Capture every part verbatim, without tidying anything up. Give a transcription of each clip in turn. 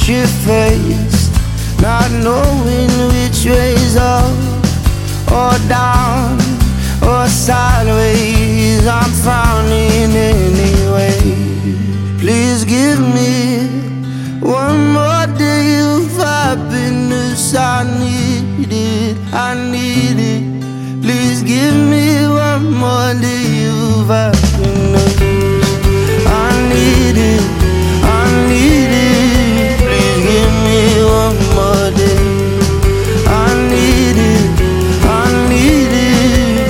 shit-faced, not knowing which way's up or down or sideways. I'm frowning anyway. Please give me one more day of happiness. I need it, I need it. Please give me one more day of happiness. I need it, I need it. Please give me one more day. I need it, I need it.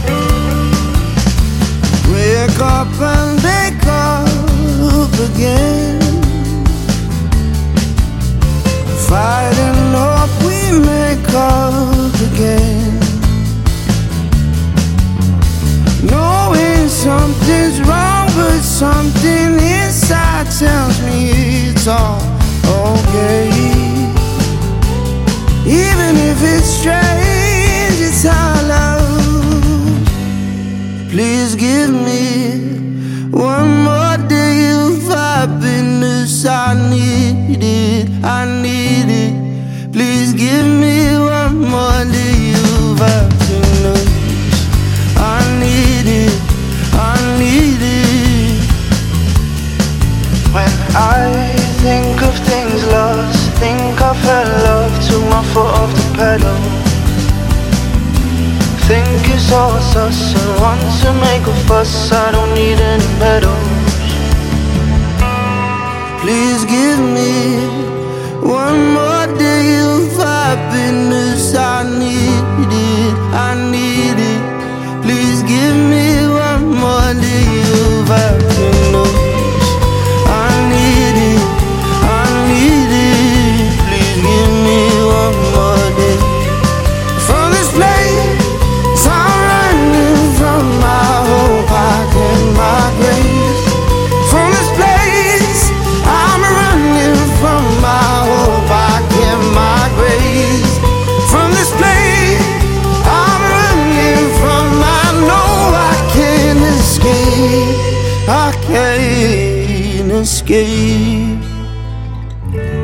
Wake up and wake up again. Fighting up, we make up again. Knowing something's wrong, but something inside tells me it's all okay. Even if it's strange, it's our love. Please give me one more day of happiness. I need it, I need it. Please give me one more day of happiness. I need it, I need it. When I think of things lost, think I've had love to my foot off the pedal. Think it's all sus and want to make a fuss. I don't need any medals. Please give me one more day of happiness. I need it, I need it. Please give me one more day of happiness. I need it, I need it. Please give me one more day. From this place I'm running, from my hope I get my grace. From this place I'm running, from my hope I get my grace. From this place I'm running from, I know I can't escape, I can't escape.